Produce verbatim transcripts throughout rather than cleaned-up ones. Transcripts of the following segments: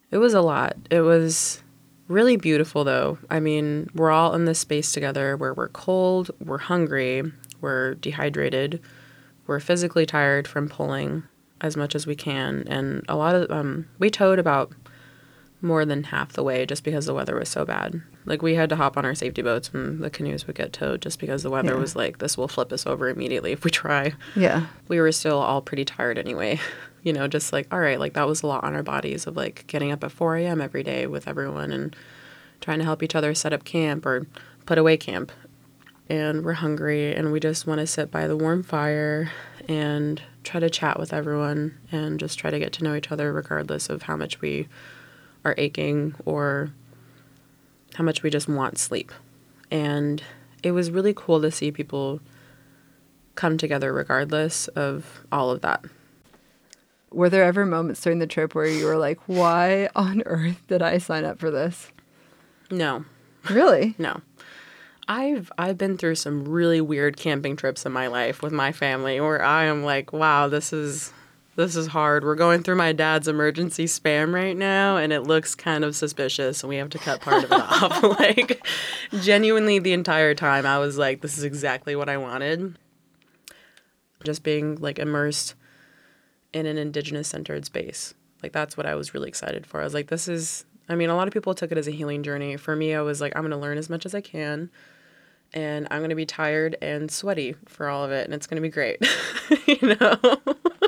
It was a lot. It was really beautiful, though. I mean, we're all in this space together where we're cold, we're hungry, we're dehydrated, we're physically tired from pulling as much as we can. And a lot of, um, we towed about more than half the way just because the weather was so bad. Like, we had to hop on our safety boats and the canoes would get towed just because the weather Yeah. was like, this will flip us over immediately if we try. Yeah. We were still all pretty tired anyway. You know, just like, all right, like that was a lot on our bodies of like getting up at four a.m. every day with everyone and trying to help each other set up camp or put away camp. And we're hungry and we just want to sit by the warm fire and try to chat with everyone and just try to get to know each other regardless of how much we are aching or how much we just want sleep. And it was really cool to see people come together regardless of all of that. Were there ever moments during the trip where you were like, why on earth did I sign up for this? No. Really? No. I've I've been through some really weird camping trips in my life with my family where I am like, wow, this is this is hard. We're going through my dad's emergency spam right now and it looks kind of suspicious and we have to cut part of it off. Like, genuinely the entire time I was like, this is exactly what I wanted. Just being like immersed in an indigenous centered space. Like, that's what I was really excited for. I was like, this is, I mean, a lot of people took it as a healing journey. For me, I was like, I'm going to learn as much as I can and I'm going to be tired and sweaty for all of it. And it's going to be great. You know?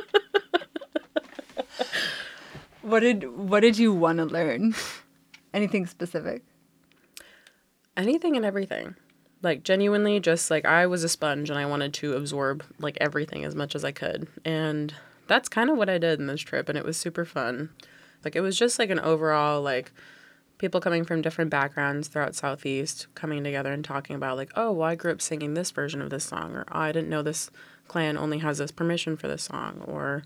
What did, what did you want to learn? Anything specific? Anything and everything. Like, genuinely, just like I was a sponge and I wanted to absorb like everything as much as I could. And that's kind of what I did in this trip, and it was super fun. Like, it was just, like, an overall, like, people coming from different backgrounds throughout Southeast coming together and talking about, like, oh, well, I grew up singing this version of this song, or oh, I didn't know this clan only has this permission for this song, or,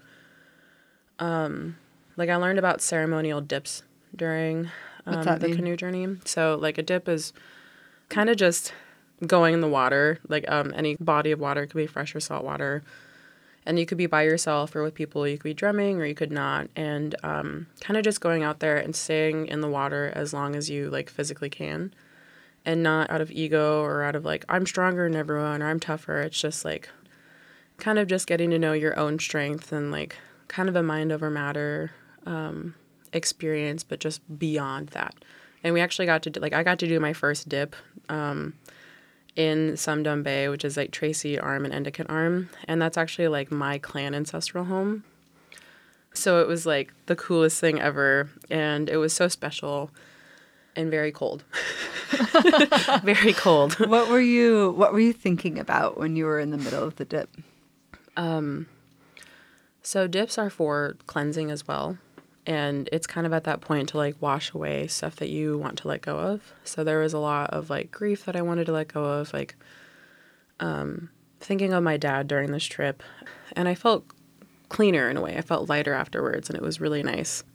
um, like, I learned about ceremonial dips during um, the mean? canoe journey. So, like, a dip is kind of just going in the water. Like, um, any body of water could be fresh or salt water. And you could be by yourself or with people. You could be drumming or you could not. And um, kind of just going out there and staying in the water as long as you, like, physically can. And not out of ego or out of, like, I'm stronger than everyone or I'm tougher. It's just, like, kind of just getting to know your own strength and, like, kind of a mind over matter um, experience, but just beyond that. And we actually got to, do, like, I got to do my first dip um in Sumdum Bay, which is like Tracy Arm and Endicott Arm. And that's actually like my clan ancestral home. So it was like the coolest thing ever. And it was so special and very cold. Very cold. What were you what were you thinking about when you were in the middle of the dip? Um, so dips are for cleansing as well. And it's kind of at that point to like wash away stuff that you want to let go of. So there was a lot of like grief that I wanted to let go of, like um, thinking of my dad during this trip. And I felt cleaner in a way. I felt lighter afterwards and it was really nice.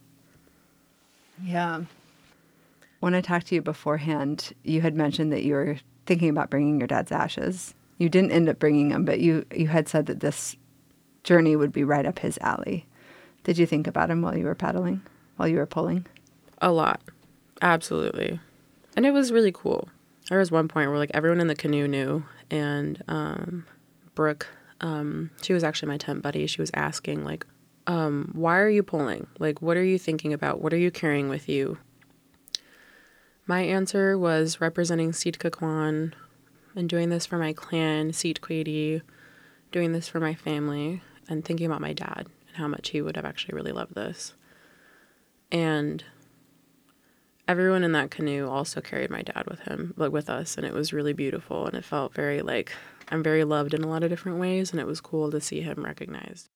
Yeah. When I talked to you beforehand, you had mentioned that you were thinking about bringing your dad's ashes. You didn't end up bringing them, but you, you had said that this journey would be right up his alley. Did you think about him while you were paddling, while you were pulling? A lot. Absolutely. And it was really cool. There was one point where like everyone in the canoe knew, and um, Brooke, um, she was actually my tent buddy. She was asking like, um, why are you pulling? Like, what are you thinking about? What are you carrying with you? My answer was representing Sitka Kwan and doing this for my clan, Seat Quady, doing this for my family, and thinking about my dad and how much he would have actually really loved this. And everyone in that canoe also carried my dad with him, like with us, and it was really beautiful, and it felt very like I'm very loved in a lot of different ways, and it was cool to see him recognized.